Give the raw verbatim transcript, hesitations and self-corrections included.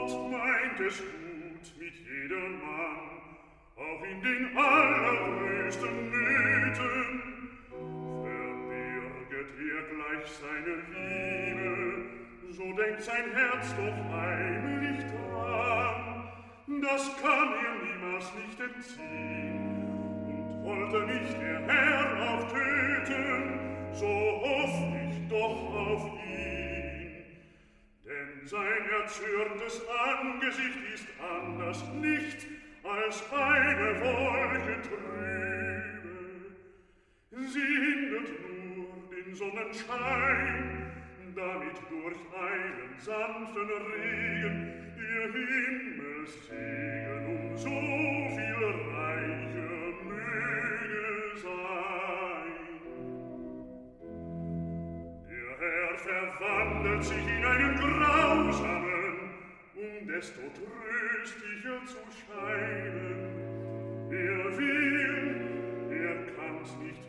Gott meint es gut mit jedem Mann, auch in den allergrößten Nöten. Verbirget er gleich seine Liebe, so denkt sein Herz doch heimlich dran. Das kann er niemals nicht entziehen. Und wollte nicht der Herr auch töten, so hoff ich doch auf ihn. Denn sein erzürntes Angesicht ist anders nicht als eine Wolke trübe. Sie hindert nur den Sonnenschein, damit durch einen sanften Regen der Himmelssegen um so viel reicher möge sein. Der Herr verwandelt sich in einen Grausamen, um desto tröstlicher zu scheinen. Er will, er kann's nicht